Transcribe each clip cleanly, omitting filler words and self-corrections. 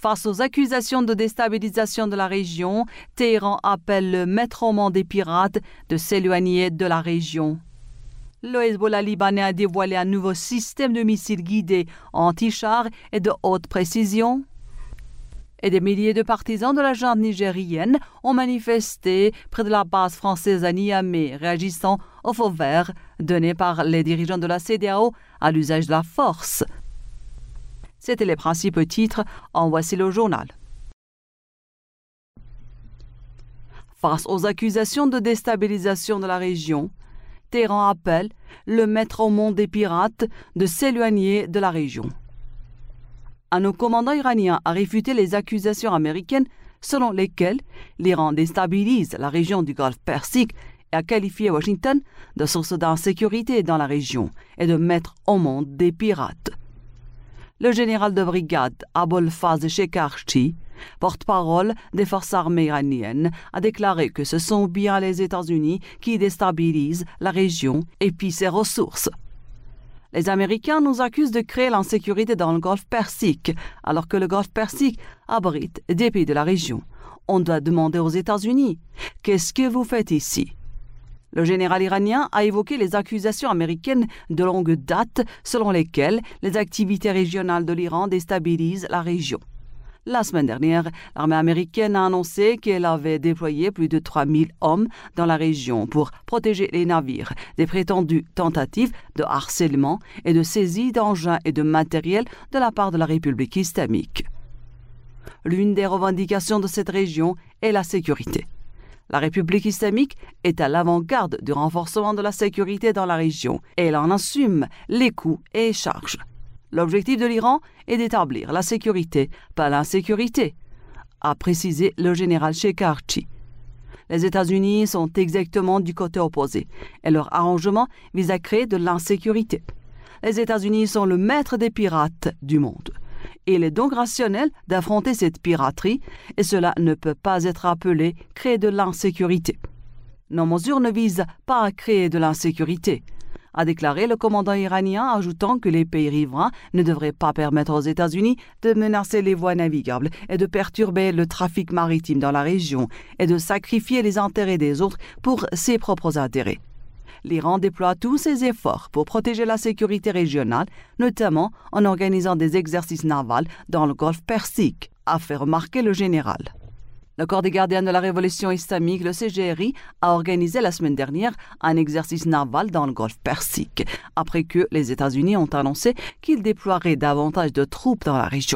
Face aux accusations de déstabilisation de la région, Téhéran appelle le maître au monde des pirates de s'éloigner de la région. Le Hezbollah libanais a dévoilé un nouveau système de missiles guidés anti-chars et de haute précision. Et des milliers de partisans de la junte nigérienne ont manifesté près de la base française à Niamey, réagissant au feu vert donné par les dirigeants de la CEDEAO à l'usage de la force. C'étaient les principaux titres, en voici le journal. Face aux accusations de déstabilisation de la région, Téhéran appelle le maître au monde des pirates de s'éloigner de la région. Un haut commandant iranien a réfuté les accusations américaines selon lesquelles l'Iran déstabilise la région du Golfe Persique et a qualifié Washington de source d'insécurité dans la région et de maître au monde des pirates. Le général de brigade Abolfaz Shekarchi, porte-parole des forces armées iraniennes, a déclaré que ce sont bien les États-Unis qui déstabilisent la région et pillent ses ressources. Les Américains nous accusent de créer l'insécurité dans le Golfe Persique, alors que le Golfe Persique abrite des pays de la région. On doit demander aux États-Unis « Qu'est-ce que vous faites ici ?» Le général iranien a évoqué les accusations américaines de longue date selon lesquelles les activités régionales de l'Iran déstabilisent la région. La semaine dernière, l'armée américaine a annoncé qu'elle avait déployé plus de 3000 hommes dans la région pour protéger les navires des prétendues tentatives de harcèlement et de saisie d'engins et de matériel de la part de la République islamique. L'une des revendications de cette région est la sécurité. La République islamique est à l'avant-garde du renforcement de la sécurité dans la région et elle en assume les coûts et les charges. L'objectif de l'Iran est d'établir la sécurité, pas l'insécurité, a précisé le général Shekarchi. Les États-Unis sont exactement du côté opposé et leur arrangement vise à créer de l'insécurité. Les États-Unis sont le maître des pirates du monde. Il est donc rationnel d'affronter cette piraterie et cela ne peut pas être appelé créer de l'insécurité. Nos mesures ne visent pas à créer de l'insécurité, a déclaré le commandant iranien, ajoutant que les pays riverains ne devraient pas permettre aux États-Unis de menacer les voies navigables et de perturber le trafic maritime dans la région et de sacrifier les intérêts des autres pour ses propres intérêts. L'Iran déploie tous ses efforts pour protéger la sécurité régionale, notamment en organisant des exercices navals dans le Golfe Persique, a fait remarquer le général. Le Corps des gardiens de la révolution islamique, le CGRI, a organisé la semaine dernière un exercice naval dans le Golfe Persique, après que les États-Unis ont annoncé qu'ils déploieraient davantage de troupes dans la région.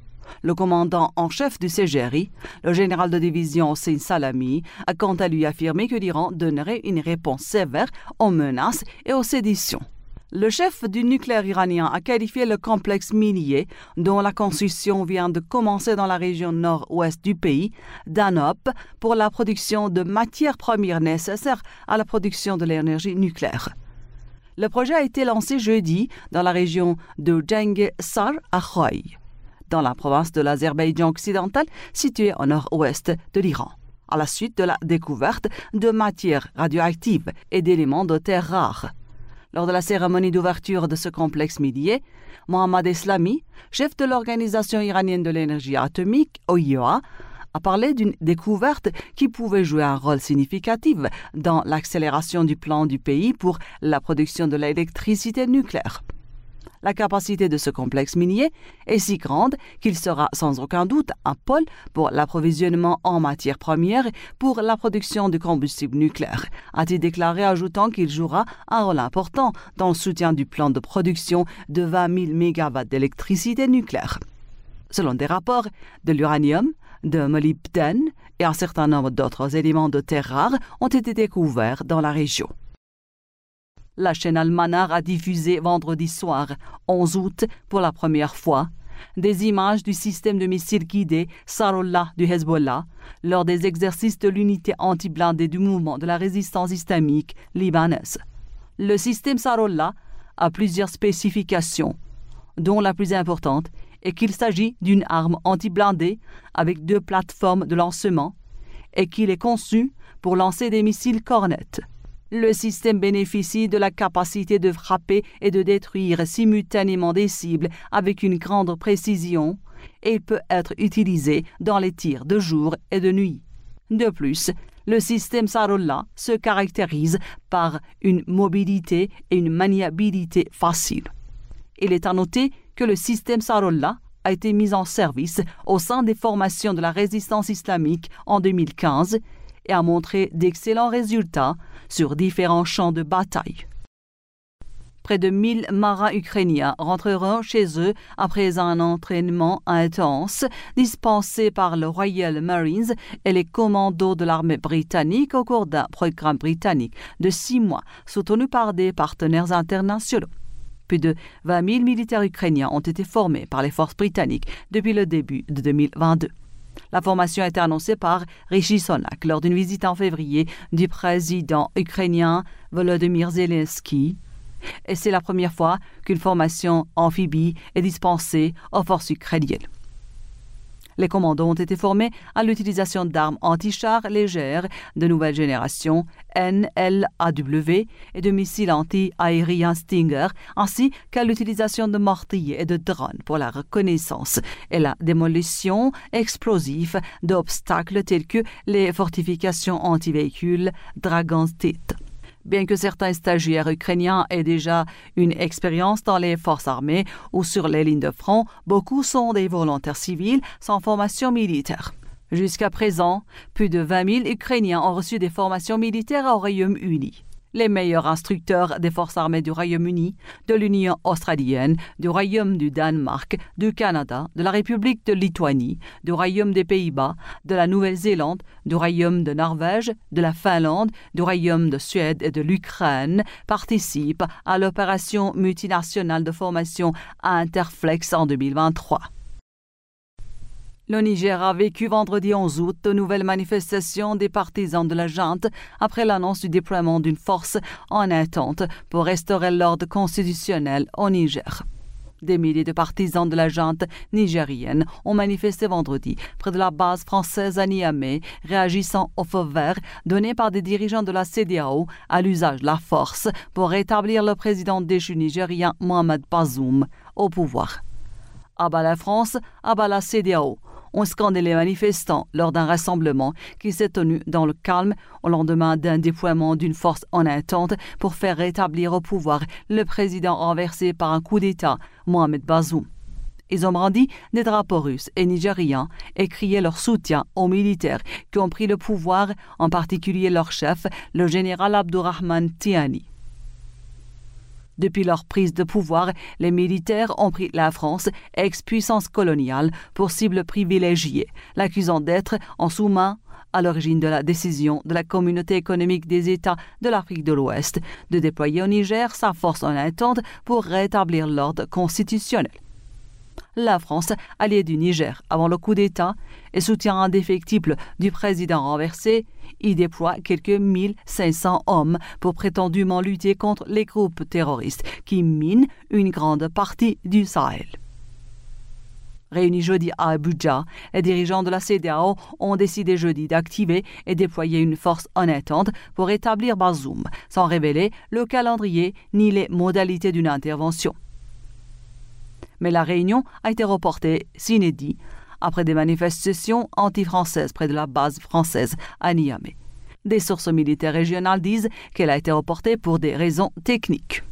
Le commandant en chef du CGRI, le général de division Hossein Salami, a quant à lui affirmé que l'Iran donnerait une réponse sévère aux menaces et aux séditions. Le chef du nucléaire iranien a qualifié le complexe minier, dont la construction vient de commencer dans la région nord-ouest du pays, d'ANOP, pour la production de matières premières nécessaires à la production de l'énergie nucléaire. Le projet a été lancé jeudi dans la région de Jang-Sar à Khoy, dans la province de l'Azerbaïdjan occidental, située au nord-ouest de l'Iran, à la suite de la découverte de matières radioactives et d'éléments de terres rares. Lors de la cérémonie d'ouverture de ce complexe minier, Mohammad Eslami, chef de l'Organisation iranienne de l'énergie atomique, OIEA, a parlé d'une découverte qui pouvait jouer un rôle significatif dans l'accélération du plan du pays pour la production de l'électricité nucléaire. La capacité de ce complexe minier est si grande qu'il sera sans aucun doute un pôle pour l'approvisionnement en matières premières pour la production du combustible nucléaire, a-t-il déclaré, ajoutant qu'il jouera un rôle important dans le soutien du plan de production de 20 000 MW d'électricité nucléaire. Selon des rapports, de l'uranium, de molybdène et un certain nombre d'autres éléments de terres rares ont été découverts dans la région. La chaîne Al-Manar a diffusé vendredi soir, 11 août, pour la première fois, des images du système de missiles guidés Sarollah du Hezbollah lors des exercices de l'unité anti-blindée du mouvement de la résistance islamique libanaise. Le système Sarollah a plusieurs spécifications, dont la plus importante est qu'il s'agit d'une arme anti-blindée avec 2 plateformes de lancement et qu'il est conçu pour lancer des missiles Cornet. Le système bénéficie de la capacité de frapper et de détruire simultanément des cibles avec une grande précision et il peut être utilisé dans les tirs de jour et de nuit. De plus, le système Sarullah se caractérise par une mobilité et une maniabilité facile. Il est à noter que le système Sarullah a été mis en service au sein des formations de la résistance islamique en 2015 et a montré d'excellents résultats sur différents champs de bataille. Près de 1000 marins ukrainiens rentreront chez eux après un entraînement intense dispensé par le Royal Marines et les commandos de l'armée britannique au cours d'un programme britannique de 6 mois soutenu par des partenaires internationaux. Plus de 20 000 militaires ukrainiens ont été formés par les forces britanniques depuis le début de 2022. La formation a été annoncée par Rishi Sunak lors d'une visite en février du président ukrainien Volodymyr Zelensky. Et c'est la première fois qu'une formation amphibie est dispensée aux forces ukrainiennes. Les commandos ont été formés à l'utilisation d'armes anti-chars légères de nouvelle génération, NLAW, et de missiles anti-aériens Stinger, ainsi qu'à l'utilisation de mortiers et de drones pour la reconnaissance et la démolition explosive d'obstacles tels que les fortifications anti-véhicules Dragon's Teeth. Bien que certains stagiaires ukrainiens aient déjà une expérience dans les forces armées ou sur les lignes de front, beaucoup sont des volontaires civils sans formation militaire. Jusqu'à présent, plus de 20 000 Ukrainiens ont reçu des formations militaires au Royaume-Uni. Les meilleurs instructeurs des forces armées du Royaume-Uni, de l'Union australienne, du Royaume du Danemark, du Canada, de la République de Lituanie, du Royaume des Pays-Bas, de la Nouvelle-Zélande, du Royaume de Norvège, de la Finlande, du Royaume de Suède et de l'Ukraine participent à l'opération multinationale de formation Interflex en 2023. Le Niger a vécu vendredi 11 août de nouvelles manifestations des partisans de la junte après l'annonce du déploiement d'une force en attente pour restaurer l'ordre constitutionnel au Niger. Des milliers de partisans de la junte nigérienne ont manifesté vendredi près de la base française à Niamey, réagissant au feu vert donné par des dirigeants de la CEDEAO à l'usage de la force pour rétablir le président déchu nigérien Mohamed Bazoum au pouvoir. À bas la France, à bas la CEDEAO, ont scandé les manifestants lors d'un rassemblement qui s'est tenu dans le calme au lendemain d'un déploiement d'une force en attente pour faire rétablir au pouvoir le président renversé par un coup d'État, Mohamed Bazoum. Ils ont brandi des drapeaux russes et nigériens et crié leur soutien aux militaires qui ont pris le pouvoir, en particulier leur chef, le général Abdourahmane Tiani. Depuis leur prise de pouvoir, les militaires ont pris la France, ex-puissance coloniale, pour cible privilégiée, l'accusant d'être en sous-main à l'origine de la décision de la Communauté économique des États de l'Afrique de l'Ouest de déployer au Niger sa force en attente pour rétablir l'ordre constitutionnel. La France, alliée du Niger avant le coup d'État et soutien indéfectible du président renversé, y déploie quelques 1500 hommes pour prétendument lutter contre les groupes terroristes qui minent une grande partie du Sahel. Réunis jeudi à Abuja, les dirigeants de la CEDEAO ont décidé jeudi d'activer et déployer une force en attente pour rétablir Bazoum, sans révéler le calendrier ni les modalités d'une intervention. Mais la réunion a été reportée sine die après des manifestations anti-françaises près de la base française à Niamey. Des sources militaires régionales disent qu'elle a été reportée pour des raisons techniques.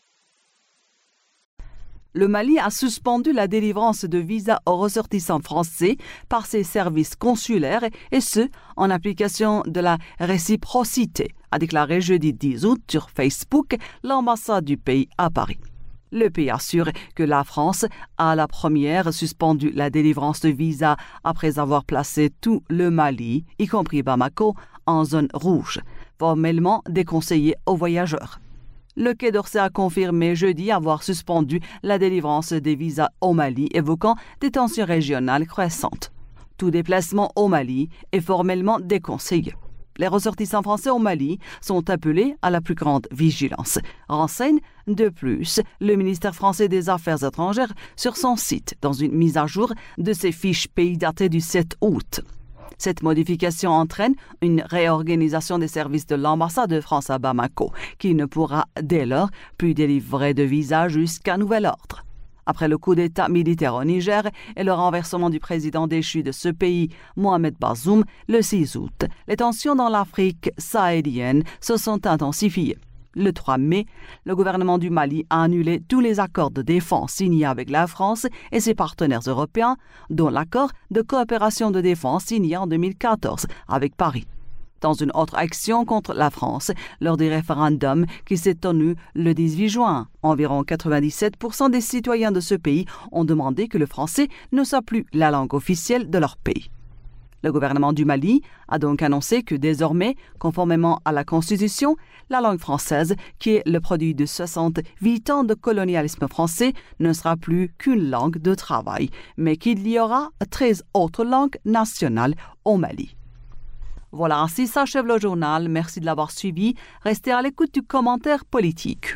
Le Mali a suspendu la délivrance de visas aux ressortissants français par ses services consulaires et ce, en application de la réciprocité, a déclaré jeudi 10 août sur Facebook l'ambassade du pays à Paris. Le pays assure que la France a la première suspendu la délivrance de visas après avoir placé tout le Mali, y compris Bamako, en zone rouge, formellement déconseillée aux voyageurs. Le Quai d'Orsay a confirmé jeudi avoir suspendu la délivrance des visas au Mali, évoquant des tensions régionales croissantes. Tout déplacement au Mali est formellement déconseillé. Les ressortissants français au Mali sont appelés à la plus grande vigilance, renseigne de plus le ministère français des Affaires étrangères sur son site dans une mise à jour de ses fiches pays datées du 7 août. Cette modification entraîne une réorganisation des services de l'ambassade de France à Bamako, qui ne pourra dès lors plus délivrer de visas jusqu'à nouvel ordre. Après le coup d'État militaire au Niger et le renversement du président déchu de ce pays, Mohamed Bazoum, le 6 août, les tensions dans l'Afrique sahélienne se sont intensifiées. Le 3 mai, le gouvernement du Mali a annulé tous les accords de défense signés avec la France et ses partenaires européens, dont l'accord de coopération de défense signé en 2014 avec Paris. Dans une autre action contre la France, lors du référendum qui s'est tenu le 18 juin, environ 97% des citoyens de ce pays ont demandé que le français ne soit plus la langue officielle de leur pays. Le gouvernement du Mali a donc annoncé que désormais, conformément à la Constitution, la langue française, qui est le produit de 68 ans de colonialisme français, ne sera plus qu'une langue de travail, mais qu'il y aura 13 autres langues nationales au Mali. Voilà, ainsi s'achève le journal. Merci de l'avoir suivi. Restez à l'écoute du commentaire politique.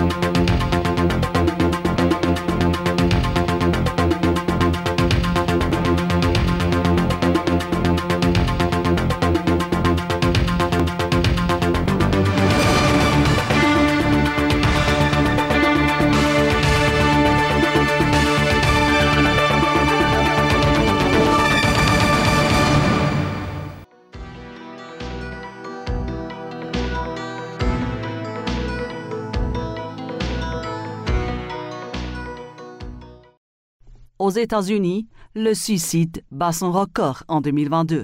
Aux États-Unis, le suicide bat son record en 2022.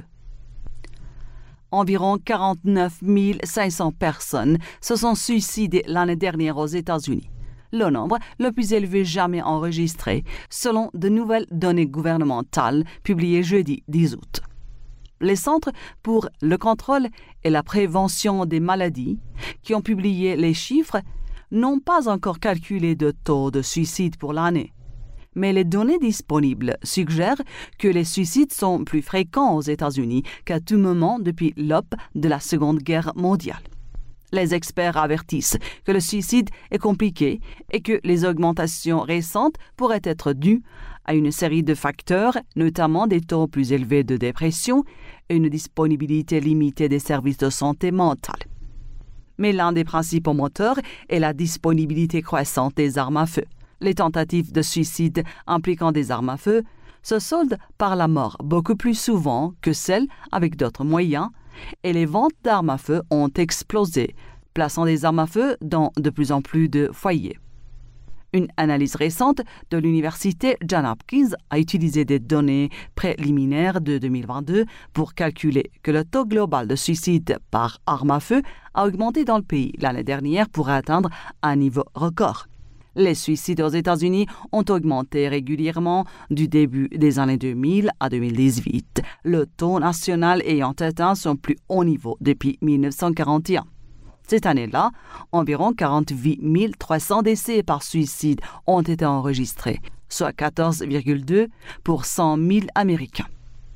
Environ 49 500 personnes se sont suicidées l'année dernière aux États-Unis, le nombre le plus élevé jamais enregistré, selon de nouvelles données gouvernementales publiées jeudi 10 août. Les Centres pour le contrôle et la prévention des maladies, qui ont publié les chiffres, n'ont pas encore calculé de taux de suicide pour l'année. Mais les données disponibles suggèrent que les suicides sont plus fréquents aux États-Unis qu'à tout moment depuis l'aube de la Seconde Guerre mondiale. Les experts avertissent que le suicide est compliqué et que les augmentations récentes pourraient être dues à une série de facteurs, notamment des taux plus élevés de dépression et une disponibilité limitée des services de santé mentale. Mais l'un des principaux moteurs est la disponibilité croissante des armes à feu. Les tentatives de suicide impliquant des armes à feu se soldent par la mort beaucoup plus souvent que celles avec d'autres moyens, et les ventes d'armes à feu ont explosé, plaçant des armes à feu dans de plus en plus de foyers. Une analyse récente de l'université Johns Hopkins a utilisé des données préliminaires de 2022 pour calculer que le taux global de suicide par arme à feu a augmenté dans le pays l'année dernière pour atteindre un niveau record. Les suicides aux États-Unis ont augmenté régulièrement du début des années 2000 à 2018, le taux national ayant atteint son plus haut niveau depuis 1941. Cette année-là, environ 48 300 décès par suicide ont été enregistrés, soit 14,2 pour 100 000 Américains.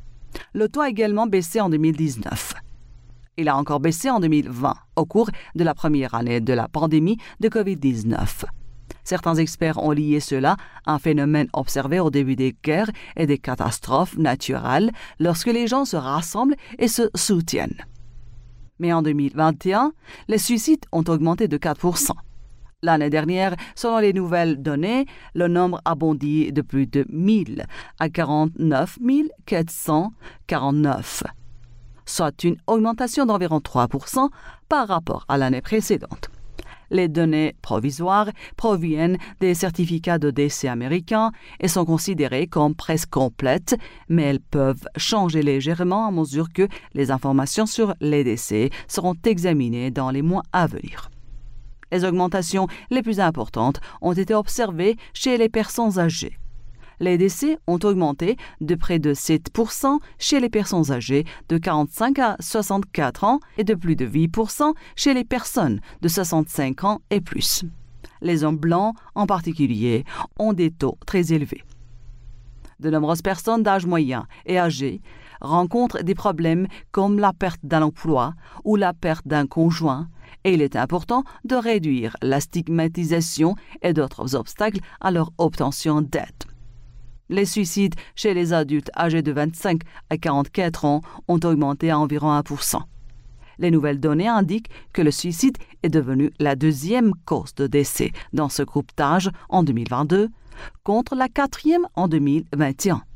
Le taux a également baissé en 2019. Il a encore baissé en 2020, au cours de la première année de la pandémie de COVID-19. Certains experts ont lié cela à un phénomène observé au début des guerres et des catastrophes naturelles lorsque les gens se rassemblent et se soutiennent. Mais en 2021, les suicides ont augmenté de 4%. L'année dernière, selon les nouvelles données, le nombre a bondi de plus de 1000 à 49 449, soit une augmentation d'environ 3% par rapport à l'année précédente. Les données provisoires proviennent des certificats de décès américains et sont considérées comme presque complètes, mais elles peuvent changer légèrement à mesure que les informations sur les décès seront examinées dans les mois à venir. Les augmentations les plus importantes ont été observées chez les personnes âgées. Les décès ont augmenté de près de 7% chez les personnes âgées de 45 à 64 ans et de plus de 8% chez les personnes de 65 ans et plus. Les hommes blancs, en particulier, ont des taux très élevés. De nombreuses personnes d'âge moyen et âgé rencontrent des problèmes comme la perte d'un emploi ou la perte d'un conjoint, et il est important de réduire la stigmatisation et d'autres obstacles à leur obtention d'aide. Les suicides chez les adultes âgés de 25 à 44 ans ont augmenté à environ 1%. Les nouvelles données indiquent que le suicide est devenu la deuxième cause de décès dans ce groupe d'âge en 2022, contre la 4e en 2021.